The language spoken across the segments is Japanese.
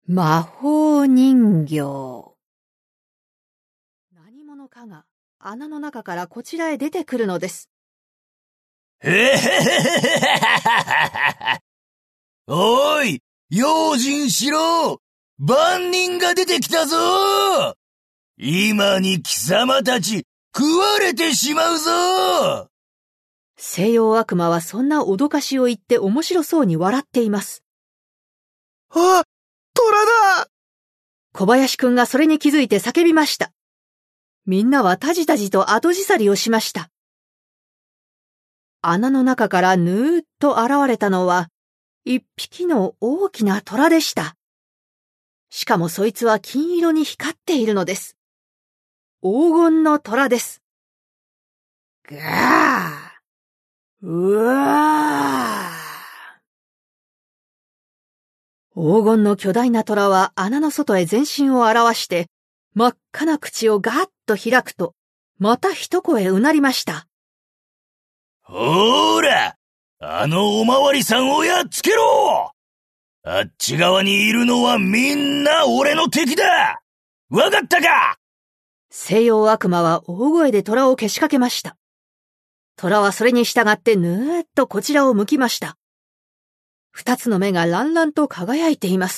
魔法人形。何者かが穴の中からこちらへ出てくるのです。 おい、用心しろ！万人が出てきたぞ！今に貴様たち食われてしまうぞ！ 西洋悪魔はそんな脅かしを言って面白そうに笑っています。 あ、虎だ！ 小林くんがそれに気づいて叫びました。みんなはタジタジと後じさりをしました。穴の中からぬーっと現れたのは、一匹の大きな虎でした。しかもそいつは金色に光っているのです。黄金の虎です。ガー！うわー！黄金の巨大な虎は穴の外へ全身を現して、真っ赤な口をガーッと開くと、また一声うなりました。 ほーら！あのおまわりさんをやっつけろ！あっち側にいるのはみんな俺の敵だ！わかったか？ 西洋悪魔は大声で虎をけしかけました。虎はそれに従ってぬーっとこちらを向きました。二つの目がランランと輝いています。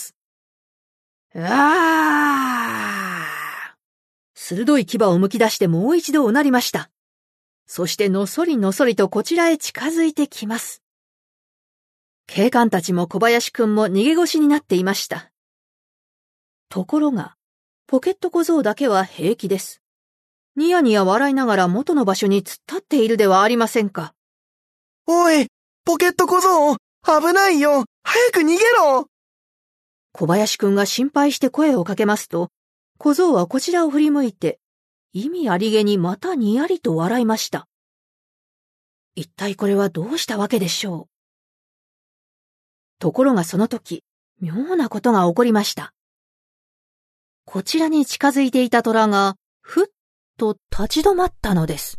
鋭い牙をむき出してもう一度うなりました。そしてのそりのそりとこちらへ近づいてきます。警官たちも小林くんも逃げ腰になっていました。ところが、ポケット小僧だけは平気です。ニヤニヤ笑いながら元の場所に突っ立っているではありませんか。 おい、ポケット小僧、危ないよ！早く逃げろ！ 小林くんが心配して声をかけますと、小僧はこちらを振り向いて、意味ありげにまたにやりと笑いました。一体これはどうしたわけでしょう。ところがその時、妙なことが起こりました。こちらに近づいていた虎が、ふっと立ち止まったのです。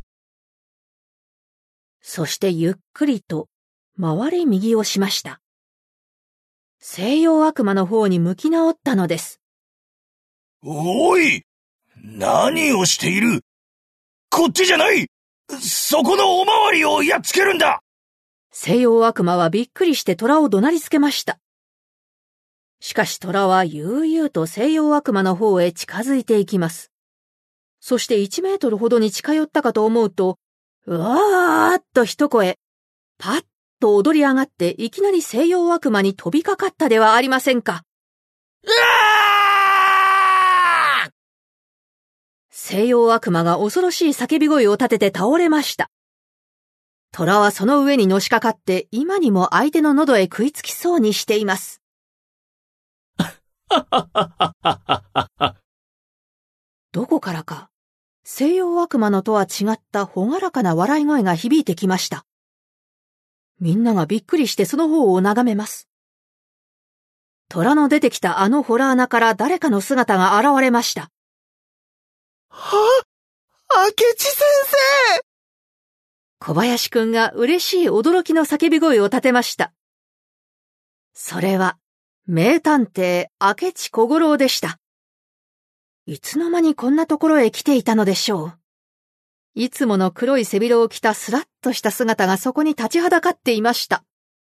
そしてゆっくりと、回り右をしました。西洋悪魔の方に向き直ったのです。 おい！何をしている？こっちじゃない！そこのおまわりをやっつけるんだ！ 西洋悪魔はびっくりして虎を怒鳴りつけました。しかし虎は悠々と西洋悪魔の方へ近づいていきます。そして1メートルほどに近寄ったかと思うと、うわーっと一声、パッと踊り上がっていきなり西洋悪魔に飛びかかったではありませんか。西洋悪魔が恐ろしい叫び声を立てて倒れました。虎はその上にのしかかって今にも相手の喉へ食いつきそうにしています。どこからか西洋悪魔のとは違った朗らかな笑い声が響いてきました。みんながびっくりしてその方を眺めます。虎の出てきたあのホラー穴から誰かの姿が現れました。 は？明智先生！ 小林くんが嬉しい驚きの叫び声を立てました。それは、名探偵明智小五郎でした。いつの間にこんなところへ来ていたのでしょう。いつもの黒い背広を着たスラッとした姿がそこに立ちはだかっていました。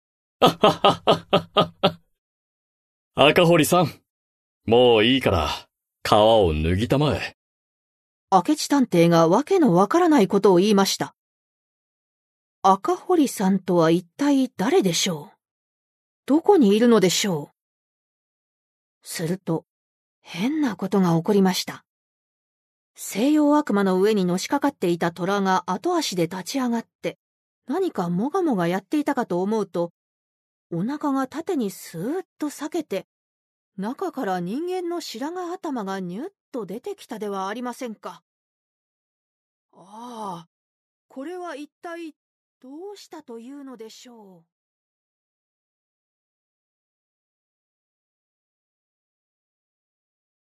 赤堀さん、もういいから、皮を脱ぎたまえ。 明智探偵がわけのわからないことを言いました。赤堀さんとは一体誰でしょう？どこにいるのでしょう？すると、変なことが起こりました。西洋悪魔の上にのしかかっていた虎が後足で立ち上がって、何かもがもがやっていたかと思うと、お腹が縦にスーッと裂けて、中から人間の白髪頭がニュッと出てきたではありませんか。ああ、これは一体どうしたというのでしょう。